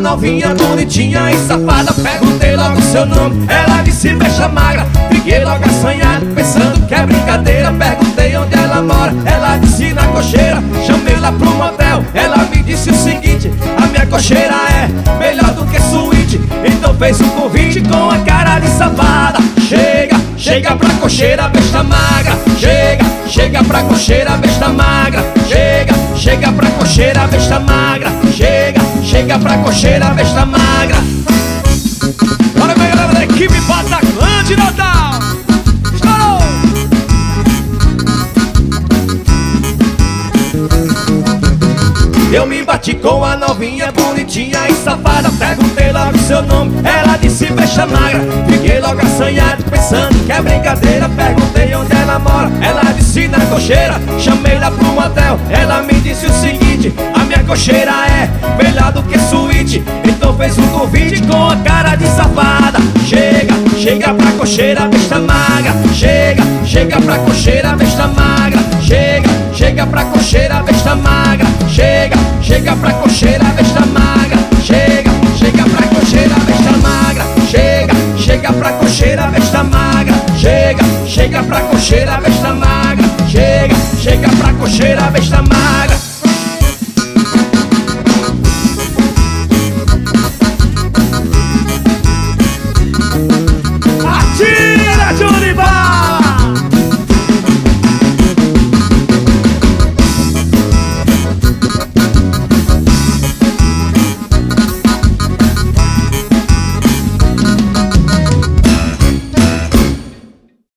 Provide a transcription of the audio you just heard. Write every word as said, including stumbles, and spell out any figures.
novinha bonitinha e safada. Perguntei logo seu nome, ela disse besta magra. Fiquei logo assanhado, pensando que é brincadeira. Perguntei onde ela mora, ela disse na cocheira. Chamei lá pro motel, ela me disse o seguinte: a minha cocheira é melhor do que suíte. Então fez um convite com a cara de safada. Chega, chega pra cocheira, besta magra. Chega, chega pra cocheira, besta magra. Chega, chega pra cocheira, besta magra. Chega, chega pra cocheira, besta magra. Bora, minha galera da equipe Bataclan de Natal. Estourou! Eu me bati com a novinha bonitinha e safada. Perguntei logo seu nome, ela disse besta magra. Fiquei logo assanhado, pensando que é brincadeira. Perguntei onde ela mora, ela disse na cocheira. Chamei lá pro motel, ela me disse o seguinte: a minha cocheira é melhor do que suíte. Então fez um convite com a cara de safada. Chega, chega pra cocheira, besta magra. Chega, chega pra cocheira, besta magra. Chega, chega pra cocheira, besta magra. Chega, chega pra cocheira, besta magra. Chega, chega pra cocheira, besta magra. Chega, chega pra cocheira, besta magra. Chega, chega pra cocheira, besta magra. Chega, chega pra cocheira, besta magra.